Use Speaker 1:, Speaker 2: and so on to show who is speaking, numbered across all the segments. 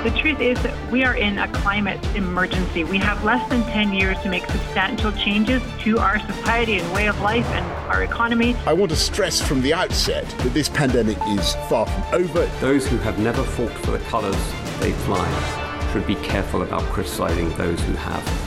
Speaker 1: The truth is that we are in a climate emergency. We have less than 10 years to make substantial changes to our society and way of life and our economy.
Speaker 2: I want to stress from the outset that this pandemic is far from over.
Speaker 3: Those who have never fought for the colours they fly should be careful about criticising those who have.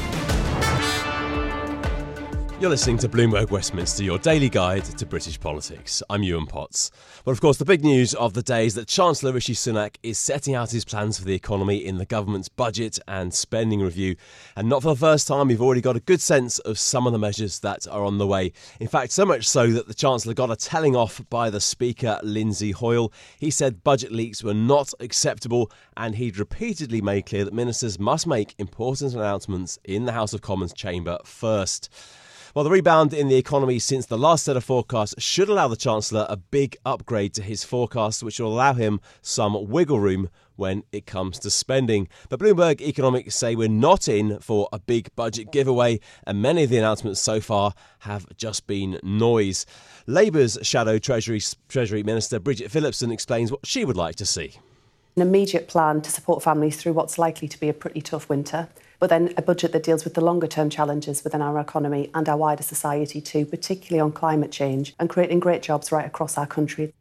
Speaker 4: You're listening to Bloomberg Westminster, your daily guide to British politics. I'm Ewan Potts. Well, of course, the big news of the day is that Chancellor Rishi Sunak is setting out his plans for the economy in the government's budget and spending review. And not for the first time, we've already got a good sense of some of the measures that are on the way. In fact, so much so that the Chancellor got a telling off by the Speaker, Lindsay Hoyle. He said budget leaks were not acceptable, and he'd repeatedly made clear that ministers must make important announcements in the House of Commons chamber first. Well, the rebound in the economy since the last set of forecasts should allow the Chancellor a big upgrade to his forecast, which will allow him some wiggle room when it comes to spending. But Bloomberg Economics say we're not in for a big budget giveaway, and many of the announcements so far have just been noise. Labour's Shadow Treasury Minister Bridget Phillipson explains what she would like to see.
Speaker 5: An immediate plan to support families through what's likely to be a pretty tough winter, but then a budget that deals with the longer-term challenges within our economy and our wider society too, particularly on climate change and creating great jobs right across our country.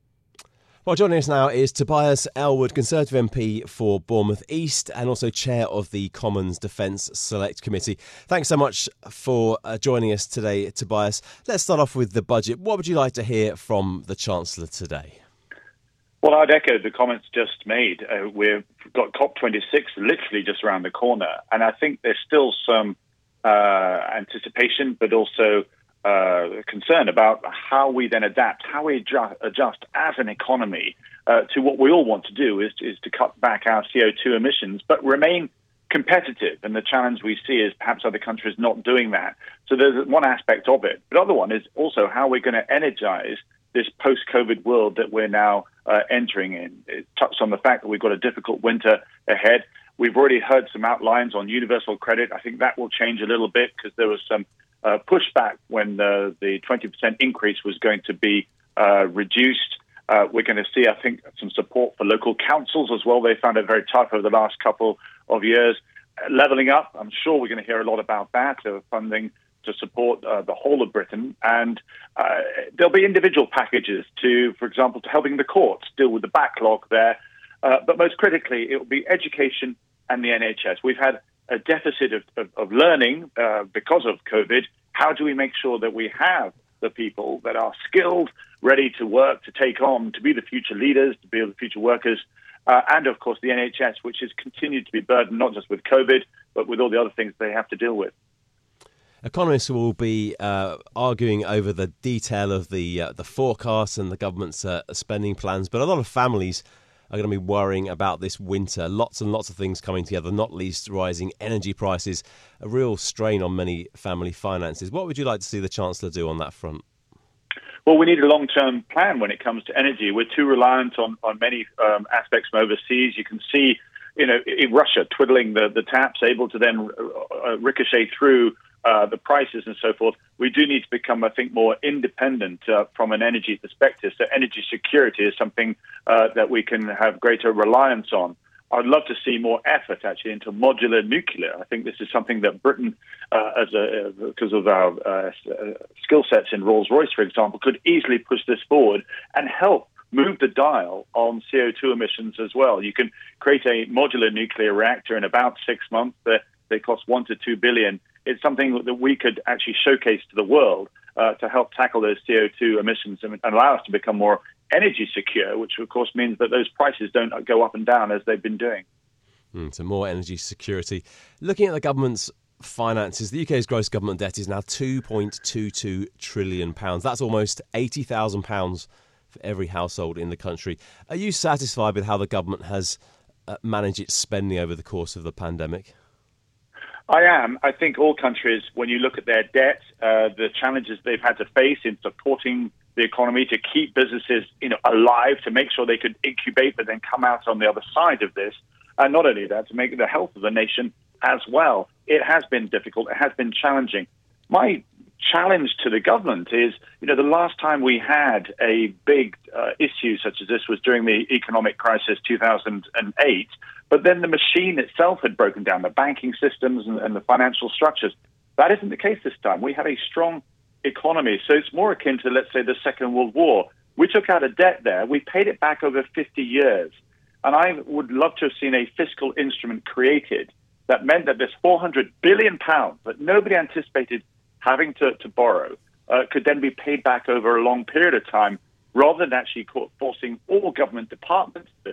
Speaker 4: Well, joining us now is Tobias Ellwood, Conservative MP for Bournemouth East and also Chair of the Commons Defence Select Committee. Thanks so much for joining us today, Tobias. Let's start off with the budget. What would you like to hear from the Chancellor today?
Speaker 6: Well, I'd echo the comments just made. We've got COP26 literally just around the corner, and I think there's still some anticipation, but also concern about how we then adapt, how we adjust as an economy to what we all want to do is to cut back our CO2 emissions, but remain competitive. And the challenge we see is perhaps other countries not doing that. So there's one aspect of it. But the other one is also how we're going to energize this post-COVID world that we're now entering in. It touched on the fact that we've got a difficult winter ahead. We've already heard some outlines on universal credit. I think that will change a little bit because there was some pushback when the 20% increase was going to be reduced. We're going to see, I think, some support for local councils as well. They found it very tough over the last couple of years. Levelling up, I'm sure we're going to hear a lot about that, funding to support the whole of Britain. And there'll be individual packages for example, to helping the courts deal with the backlog there. But most critically, it will be education and the NHS. We've had a deficit of learning because of COVID. How do we make sure that we have the people that are skilled, ready to work, to take on, to be the future leaders, to be the future workers, and of course the NHS, which has continued to be burdened not just with COVID, but with all the other things they have to deal with.
Speaker 4: Economists will be arguing over the detail of the forecasts and the government's spending plans, but a lot of families are going to be worrying about this winter. Lots and lots of things coming together, not least rising energy prices, a real strain on many family finances. What would you like to see the Chancellor do on that front?
Speaker 6: Well, we need a long-term plan when it comes to energy. We're too reliant on many aspects from overseas. You can see, in Russia twiddling the taps, able to then ricochet through the prices and so forth. We do need to become, I think, more independent from an energy perspective. So energy security is something that we can have greater reliance on. I'd love to see more effort, actually, into modular nuclear. I think this is something that Britain, because of our skill sets in Rolls-Royce, for example, could easily push this forward and help move the dial on CO2 emissions as well. You can create a modular nuclear reactor in about 6 months. They cost $1 to $2 billion. It's something that we could actually showcase to the world to help tackle those CO2 emissions and allow us to become more energy secure, which of course means that those prices don't go up and down as they've been doing.
Speaker 4: So more energy security. Looking at the government's finances, the UK's gross government debt is now £2.22 trillion. That's almost £80,000 for every household in the country. Are you satisfied with how the government has managed its spending over the course of the pandemic?
Speaker 6: I am. I think all countries, when you look at their debt, the challenges they've had to face in supporting the economy to keep businesses, alive, to make sure they could incubate but then come out on the other side of this, and not only that, to make the health of the nation as well. It has been difficult. It has been challenging. My challenge to the government is, the last time we had a big issue such as this was during the economic crisis 2008, but then the machine itself had broken down, the banking systems and the financial structures. That isn't the case this time. We have a strong economy. So it's more akin to, let's say, the Second World War. We took out a debt there. We paid it back over 50 years. And I would love to have seen a fiscal instrument created that meant that this £400 billion that nobody anticipated having to borrow could then be paid back over a long period of time, rather than actually forcing all government departments to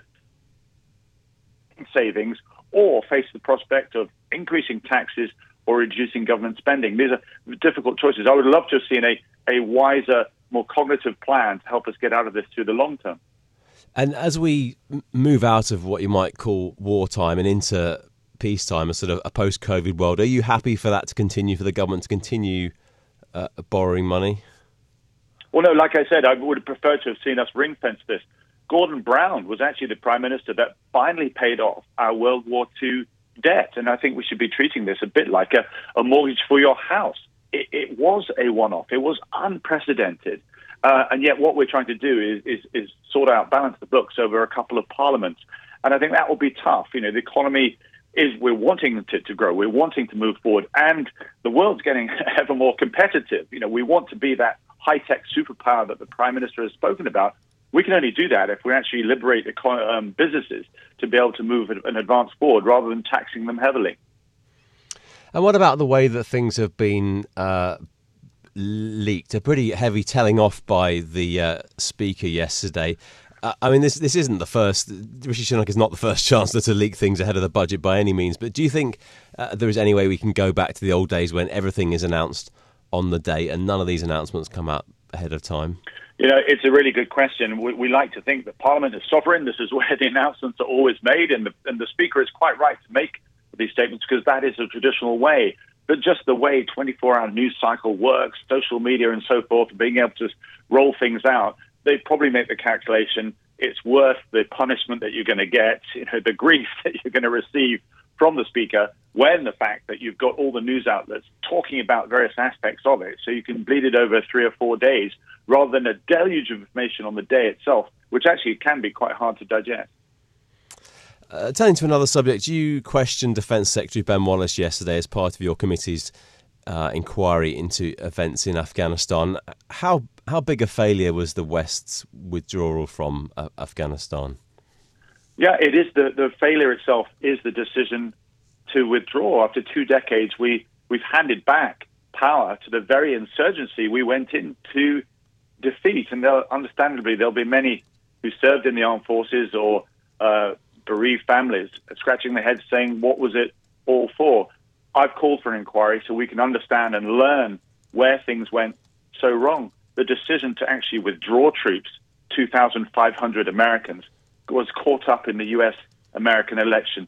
Speaker 6: savings or face the prospect of increasing taxes or reducing government spending. These are difficult choices. I would love to have seen a wiser, more cognitive plan to help us get out of this through the long term.
Speaker 4: And as we move out of what you might call wartime and into peacetime, a sort of a post-COVID world, are you happy for that to continue, for the government to continue borrowing money?
Speaker 6: Well, no, like I said, I would have preferred to have seen us ring-fence this. Gordon Brown was actually the Prime Minister that finally paid off our World War II debt, and I think we should be treating this a bit like a mortgage for your house. It was a one-off. It was unprecedented. And yet what we're trying to do is sort out, balance the books over a couple of parliaments. And I think that will be tough. The economy we're wanting to grow. We're wanting to move forward. And the world's getting ever more competitive. We want to be that high-tech superpower that the Prime Minister has spoken about. We can only do that if we actually liberate businesses to be able to move and advance forward rather than taxing them heavily.
Speaker 4: And what about the way that things have been leaked? A pretty heavy telling off by the Speaker yesterday. I mean, this isn't the first. Rishi Sunak is not the first Chancellor to leak things ahead of the budget by any means. But do you think there is any way we can go back to the old days when everything is announced on the day and none of these announcements come out ahead of time?
Speaker 6: It's a really good question. We like to think that Parliament is sovereign. This is where the announcements are always made, and the Speaker is quite right to make these statements because that is a traditional way. But just the way 24-hour news cycle works, social media and so forth, being able to roll things out, they probably make the calculation it's worth the punishment that you're going to get, the grief that you're going to receive from the Speaker, when the fact that you've got all the news outlets talking about various aspects of it, so you can bleed it over 3 or 4 days, rather than a deluge of information on the day itself, which actually can be quite hard to digest.
Speaker 4: Turning to another subject, you questioned Defence Secretary Ben Wallace yesterday as part of your committee's inquiry into events in Afghanistan. How big a failure was the West's withdrawal from Afghanistan?
Speaker 6: Yeah, it is. The failure itself is the decision to withdraw. After 2 decades, we've handed back power to the very insurgency we went in to defeat. And understandably, there'll be many who served in the armed forces or bereaved families scratching their heads saying, what was it all for? I've called for an inquiry so we can understand and learn where things went so wrong. The decision to actually withdraw troops, 2,500 Americans, was caught up in the U.S.-American election.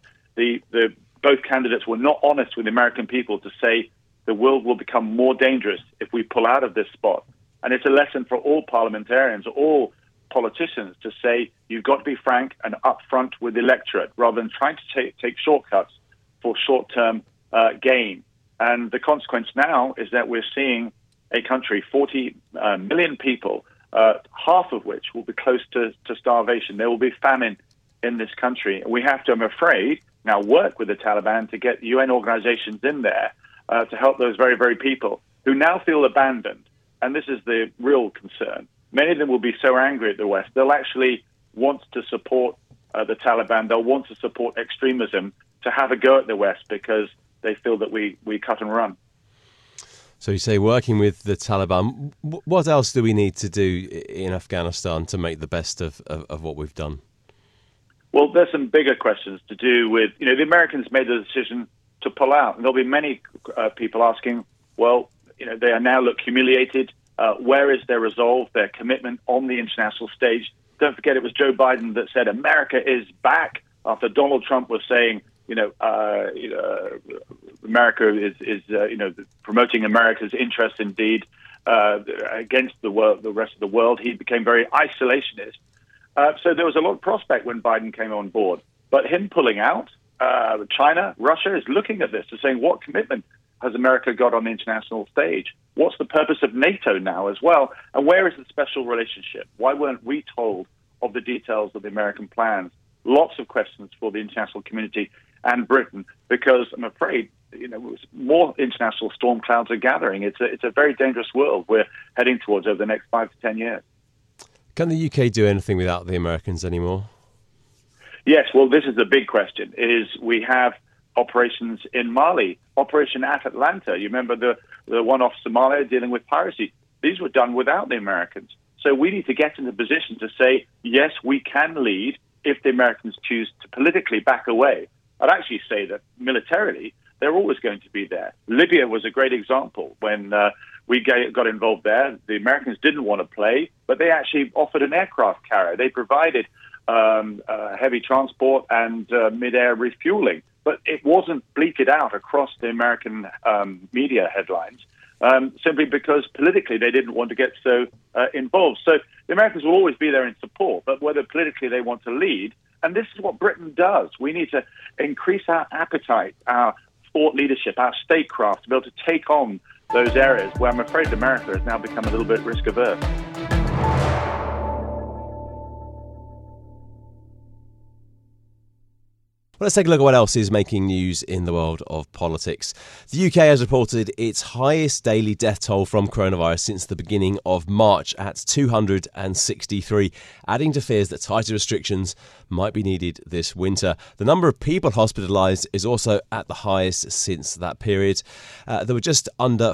Speaker 6: Both candidates were not honest with the American people to say the world will become more dangerous if we pull out of this spot. And it's a lesson for all parliamentarians, all politicians, to say you've got to be frank and upfront with the electorate rather than trying to take shortcuts for short-term gain. And the consequence now is that we're seeing a country, 40 million people, half of which will be close to starvation. There will be famine in this country. And we have to, I'm afraid, now work with the Taliban to get UN organizations in there to help those very, very people who now feel abandoned. And this is the real concern. Many of them will be so angry at the West, they'll actually want to support the Taliban. They'll want to support extremism to have a go at the West because they feel that we cut and run.
Speaker 4: So you say working with the Taliban. What else do we need to do in Afghanistan to make the best of what we've done?
Speaker 6: Well, there's some bigger questions to do with, the Americans made the decision to pull out. And there'll be many people asking, well, they are now humiliated. Where is their resolve, their commitment on the international stage? Don't forget it was Joe Biden that said America is back after Donald Trump was saying, America is promoting America's interests indeed against the world, the rest of the world. He became very isolationist. So there was a lot of prospect when Biden came on board. But him pulling out, China, Russia is looking at this and saying, what commitment has America got on the international stage? What's the purpose of NATO now as well? And where is the special relationship? Why weren't we told of the details of the American plans? Lots of questions for the international community and Britain, because I'm afraid, more international storm clouds are gathering. It's a very dangerous world we're heading towards over the next 5 to 10 years.
Speaker 4: Can the UK do anything without the Americans anymore?
Speaker 6: Yes, well, this is the big question. We have operations in Mali, Operation Atalanta. You remember the one off Somalia dealing with piracy? These were done without the Americans. So we need to get in the position to say, yes, we can lead if the Americans choose to politically back away. I'd actually say that militarily, they're always going to be there. Libya was a great example. When we got involved there, the Americans didn't want to play, but they actually offered an aircraft carrier. They provided heavy transport and mid-air refueling, but it wasn't bleated out across the American media headlines simply because politically they didn't want to get so involved. So the Americans will always be there in support, but whether politically they want to lead, and this is what Britain does. We need to increase our appetite, our thought leadership, our statecraft to be able to take on those areas where I'm afraid America has now become a little bit risk averse.
Speaker 4: Well, let's take a look at what else is making news in the world of politics. The UK has reported its highest daily death toll from coronavirus since the beginning of March at 263, adding to fears that tighter restrictions might be needed this winter. The number of people hospitalised is also at the highest since that period. There were just under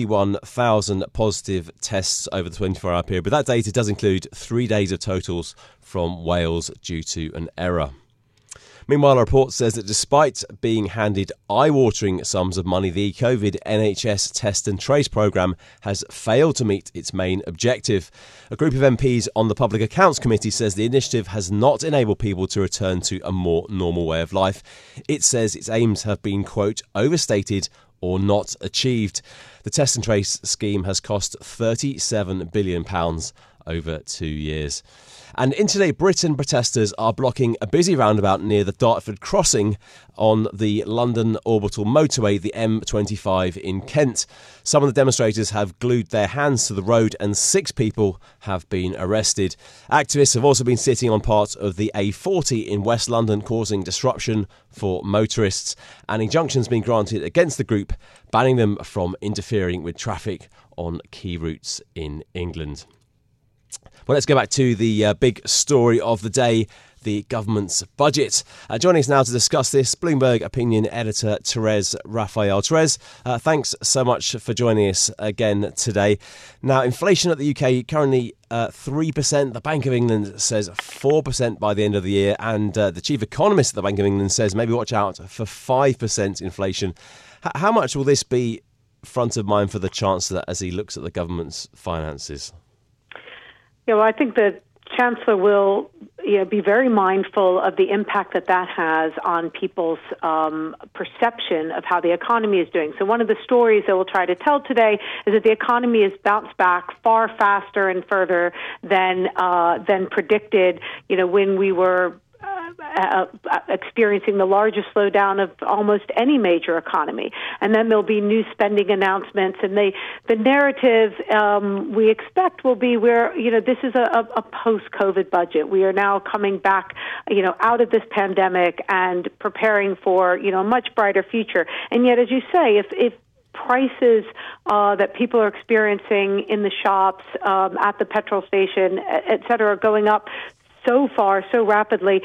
Speaker 4: 41,000 positive tests over the 24-hour period, but that data does include 3 days of totals from Wales due to an error. Meanwhile, a report says that despite being handed eye-watering sums of money, the COVID NHS Test and Trace programme has failed to meet its main objective. A group of MPs on the Public Accounts Committee says the initiative has not enabled people to return to a more normal way of life. It says its aims have been, quote, overstated or not achieved. The Test and Trace scheme has cost £37 billion over 2 years. And in today, Britain protesters are blocking a busy roundabout near the Dartford crossing on the London orbital motorway, the M25 in Kent. Some of the demonstrators have glued their hands to the road and 6 people have been arrested. Activists have also been sitting on parts of the A40 in West London, causing disruption for motorists. An injunction's been granted against the group, banning them from interfering with traffic on key routes in England. Well, let's go back to the big story of the day, the government's budget. Joining us now to discuss this, Bloomberg opinion editor Therese Raphael. Therese, thanks so much for joining us again today. Now, inflation at the UK currently 3%. The Bank of England says 4% by the end of the year. And the chief economist at the Bank of England says maybe watch out for 5% inflation. How much will this be front of mind for the Chancellor as he looks at the government's finances?
Speaker 7: Yeah, well, I think the Chancellor will be very mindful of the impact that has on people's perception of how the economy is doing. So one of the stories that we'll try to tell today is that the economy has bounced back far faster and further than predicted, when we were experiencing the largest slowdown of almost any major economy. And then there'll be new spending announcements, and the narrative we expect will be where, this is a post-COVID budget. We are now coming back, out of this pandemic and preparing for, a much brighter future. And yet, as you say, if prices that people are experiencing in the shops, at the petrol station, et cetera, are going up so far, so rapidly,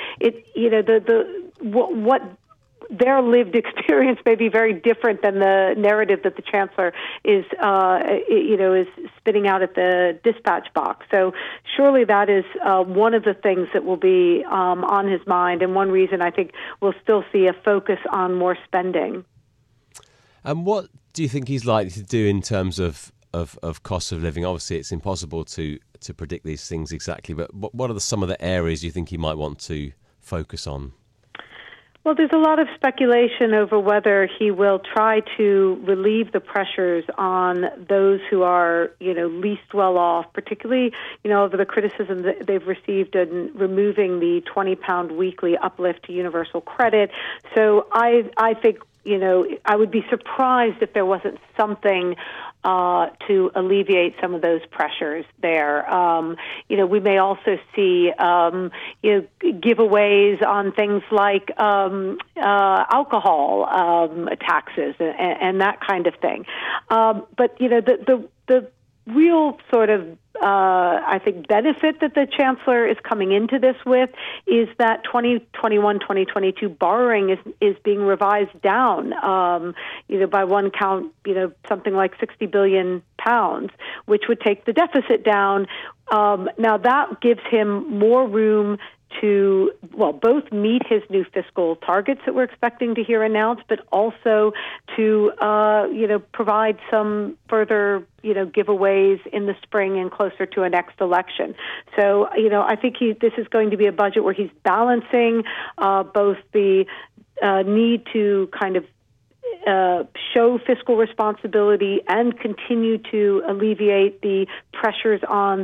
Speaker 7: what their lived experience may be very different than the narrative that the Chancellor is spitting out at the dispatch box. So surely that is one of the things that will be on his mind, and one reason I think we'll still see a focus on more spending.
Speaker 4: And what do you think he's likely to do in terms of cost of living? Obviously, it's impossible to predict these things exactly, but what are some of the areas you think he might want to focus on?
Speaker 7: Well, there's a lot of speculation over whether he will try to relieve the pressures on those who are, least well off, particularly, over the criticism that they've received in removing the £20 weekly uplift to universal credit. So I think I would be surprised if there wasn't something to alleviate some of those pressures there. We may also see, giveaways on things like alcohol taxes and that kind of thing. But the real sort of I think benefit that the Chancellor is coming into this with is that 2021-2022 borrowing is being revised down, by one count, something like £60 billion, which would take the deficit down. Now that gives him more room to, both meet his new fiscal targets that we're expecting to hear announced, but also to, provide some further, giveaways in the spring and closer to a next election. So, I think this is going to be a budget where he's balancing both the need to kind of show fiscal responsibility and continue to alleviate the pressures on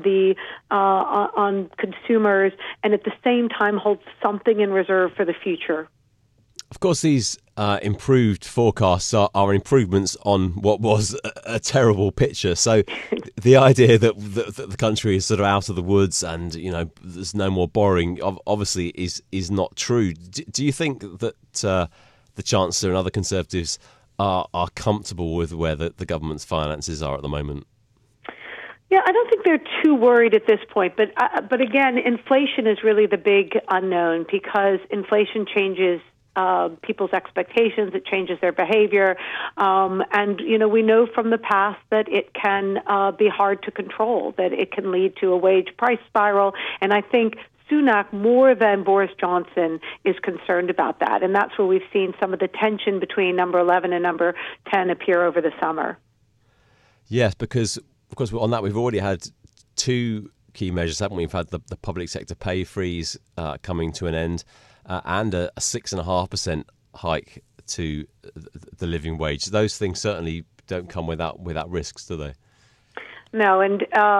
Speaker 7: on consumers, and at the same time hold something in reserve for the future.
Speaker 4: Of course, these improved forecasts are improvements on what was a terrible picture. So the idea that the country is sort of out of the woods and there's no more borrowing obviously is not true. Do you think that the Chancellor and other Conservatives are comfortable with where the government's finances are at the moment?
Speaker 7: Yeah, I don't think they're too worried at this point. But again, inflation is really the big unknown, because inflation changes people's expectations, it changes their behavior, and we know from the past that it can be hard to control, that it can lead to a wage price spiral, and I think Sunak, more than Boris Johnson, is concerned about that, and that's where we've seen some of the tension between number 11 and number 10 appear over the summer. Yes,
Speaker 4: because, of course, on that we've already had two key measures, haven't we? We've had the public sector pay freeze coming to an end, and a 6.5% hike to the living wage. Those things certainly don't come without risks, do they?
Speaker 7: No, and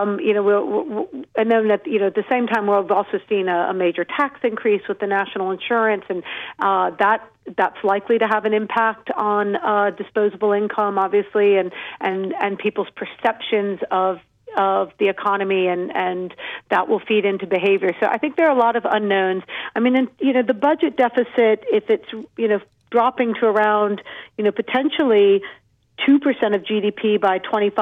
Speaker 7: and then at the same time, we've also seen a major tax increase with the national insurance, and that's likely to have an impact on disposable income, obviously, and people's perceptions of the economy, and that will feed into behavior. So I think there are a lot of unknowns. I mean, the budget deficit, if it's dropping to around potentially 2% of GDP by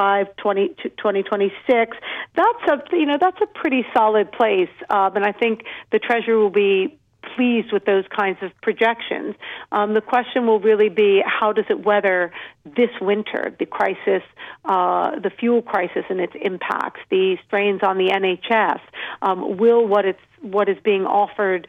Speaker 7: 2026, that's a pretty solid place, and I think the Treasury will be pleased with those kinds of projections. The question will really be, how does it weather this winter, the crisis, the fuel crisis and its impacts, the strains on the NHS? Will what is being offered,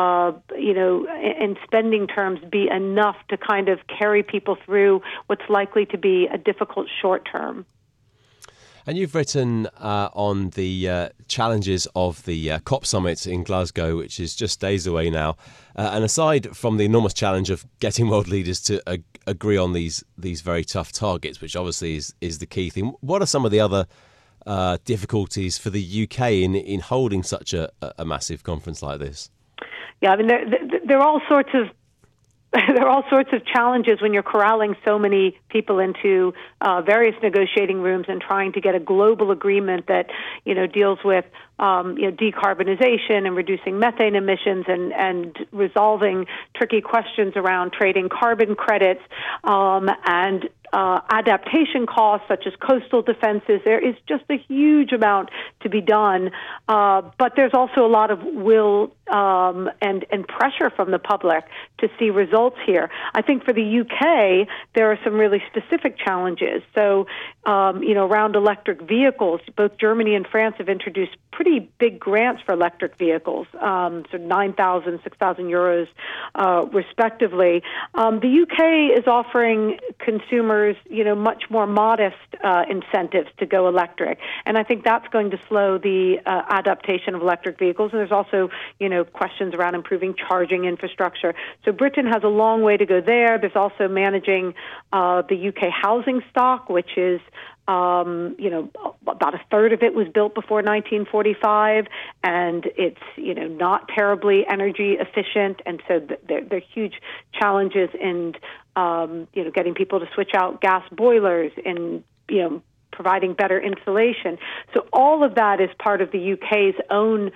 Speaker 7: in spending terms, be enough to kind of carry people through what's likely to be a difficult short term?
Speaker 4: And you've written on the challenges of the COP summit in Glasgow, which is just days away now. And aside from the enormous challenge of getting world leaders to agree on these very tough targets, which obviously is the key thing, what are some of the other difficulties for the UK in holding such a massive conference like this? Yeah, I mean, there are all sorts of challenges when you're corralling so many people into various negotiating rooms and trying to get a global agreement that deals with decarbonization and reducing methane emissions and resolving tricky questions around trading carbon credits and adaptation costs such as coastal defenses. There is just a huge amount to be done, but there's also a lot of will and pressure from the public to see results here. I think for the UK, there are some really specific challenges. So, around electric vehicles, both Germany and France have introduced pretty big grants for electric vehicles, so 9,000, 6,000 euros, respectively. The UK is offering consumers, much more modest incentives to go electric, and I think that's going to slow the adaptation of electric vehicles. And there's also,
Speaker 7: questions around improving charging infrastructure. So Britain has a long way to go there. There's also managing the UK housing stock, which is about a third of it was built before 1945, and it's, not terribly energy efficient. And so there are huge challenges in, getting people to switch out gas boilers and, providing better insulation. So all of that is part of the UK's own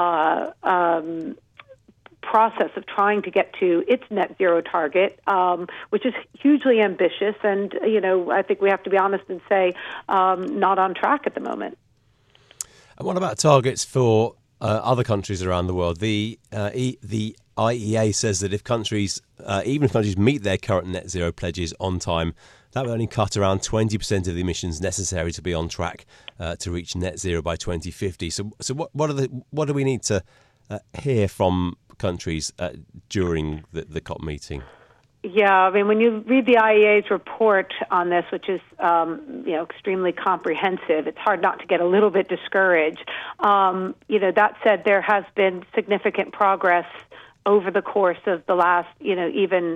Speaker 7: process of trying to get to its net zero target, which is hugely ambitious. And, I think we have to be honest and say not on track at the moment.
Speaker 4: And what about targets for other countries around the world? The IEA says that if countries, even if countries meet their current net zero pledges on time, that would only cut around 20% of the emissions necessary to be on track to reach net zero by 2050. So what do we need to hear from countries during the COP meeting?
Speaker 7: Yeah, when you read the IEA's report on this, which is extremely comprehensive, it's hard not to get a little bit discouraged. That said, there has been significant progress over the course of the last, even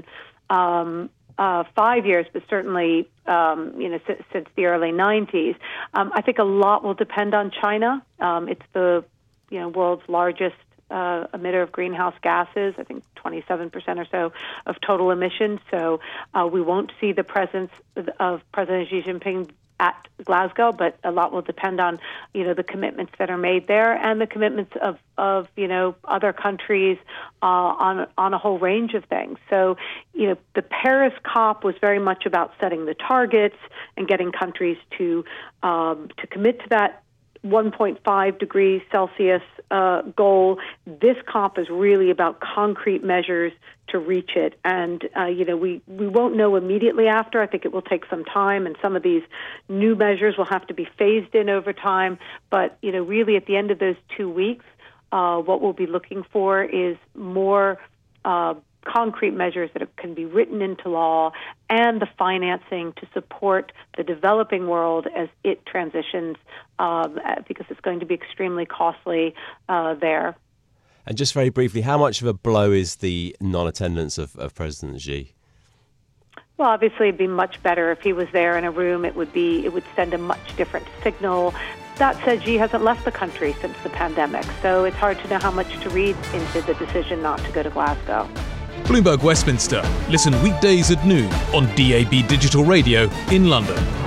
Speaker 7: 5 years, but certainly, since the early 90s. I think a lot will depend on China. It's the, world's largest emitter of greenhouse gases, I think 27% or so of total emissions. So we won't see the presence of President Xi Jinping at Glasgow, but a lot will depend on, the commitments that are made there and the commitments of other countries on a whole range of things. So, the Paris COP was very much about setting the targets and getting countries to commit to that 1.5 degrees Celsius goal. This COP is really about concrete measures to reach it. And, we won't know immediately after. I think it will take some time, and some of these new measures will have to be phased in over time. But, really at the end of those 2 weeks, what we'll be looking for is more concrete measures that can be written into law and the financing to support the developing world as it transitions, because it's going to be extremely costly there.
Speaker 4: And just very briefly, how much of a blow is the non-attendance of President Xi?
Speaker 7: Well, obviously, it'd be much better if he was there in a room. It would send a much different signal. That said, Xi hasn't left the country since the pandemic, so it's hard to know how much to read into the decision not to go to Glasgow.
Speaker 8: Bloomberg Westminster. Listen weekdays at noon on DAB Digital Radio in London.